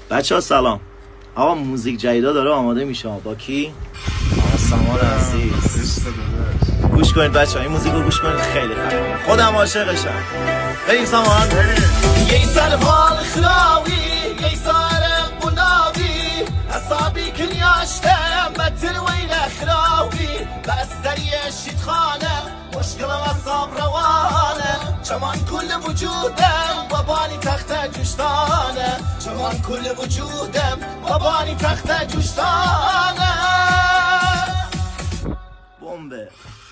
بچه ها سلام. آقا موزیک جدیدا داره آماده میشه. با کی؟ آقا سامان عزیز. گوش کنید بچه ها، این موزیک رو گوش کنید، خیلی خفنه. خودم عاشقشم. بریم سامان. یه سر حال خراوی یه سر قنابی اصابی کنیاشتم بتر ویل خراوی بستری شید خانه مشکل اصاب روانه چمان کل وجودم بابانی تخت جوشتانه چمان کل وجودم بابانی تخت جوشتانه بمبه.